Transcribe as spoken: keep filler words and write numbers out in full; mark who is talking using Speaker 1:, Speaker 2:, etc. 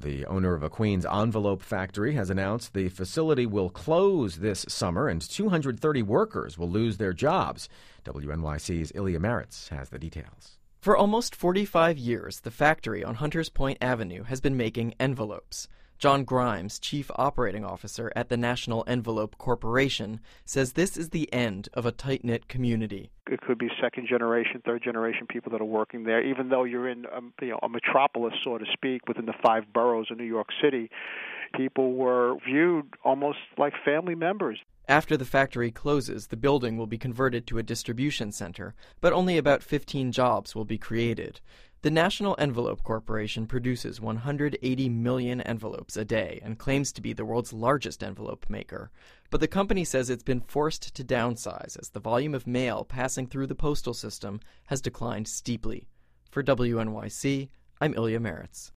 Speaker 1: The owner of a Queens envelope factory has announced the facility will close this summer and two hundred thirty workers will lose their jobs. W N Y C's Ilya Maritz has the details.
Speaker 2: For almost forty-five years, the factory on Hunters Point Avenue has been making envelopes. John Grimes, chief operating officer at the National Envelope Corporation, says this is the end of a tight-knit community.
Speaker 3: It could be second generation, third generation people that are working there. Even though you're in um, you know, a metropolis, so to speak, within the five boroughs of New York City, people were viewed almost like family members.
Speaker 2: After the factory closes, the building will be converted to a distribution center, but only about fifteen jobs will be created. The National Envelope Corporation produces one hundred eighty million envelopes a day and claims to be the world's largest envelope maker. But the company says it's been forced to downsize as the volume of mail passing through the postal system has declined steeply. For W N Y C, I'm Ilya Maritz.